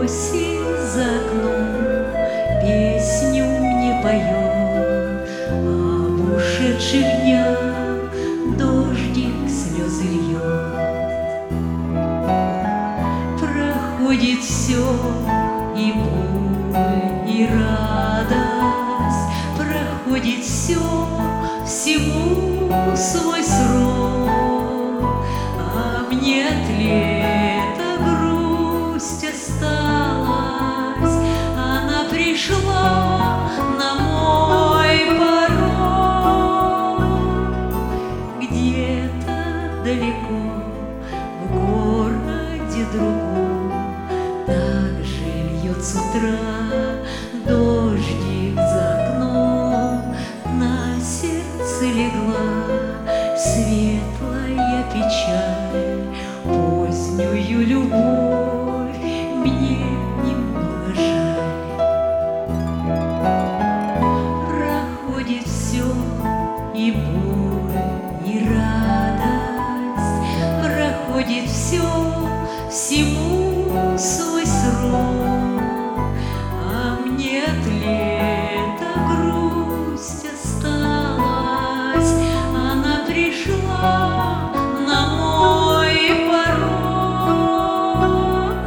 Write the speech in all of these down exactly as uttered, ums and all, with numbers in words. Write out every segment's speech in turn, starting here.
Осень за окном песню мне поет, а в ушедших днях дождик слезы льет. Проходит все, и боль, и радость, проходит все, всему свой срок, а мне от лета грусть осталась, она пришла на мой порог. Где-то далеко в городе другом также льет с утра дождик за окном, на сердце легла светлая печаль, позднюю любовь мне немного жаль. Проходит все, и боль, и радость, проходит все, всему свой срок, а мне от лета грусть осталась, она пришла на мой порог.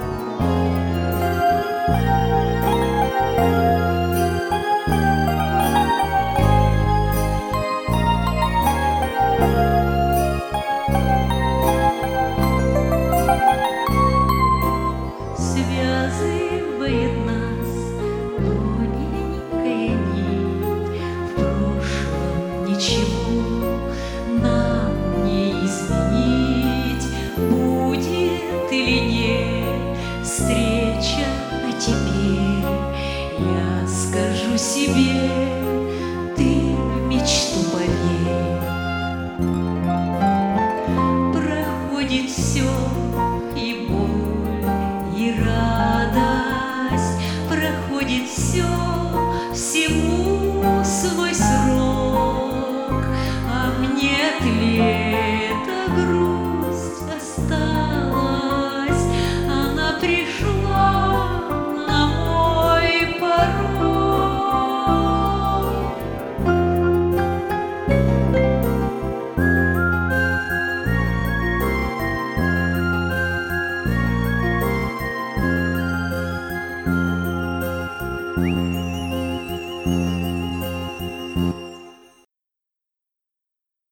Связывает нас тоненькая нить, в прошлом ничего нам не изменить. Будет или нет встреча, а теперь я скажу себе: ты в мечту поверь. Проходит все, и боль, и радость, проходит все,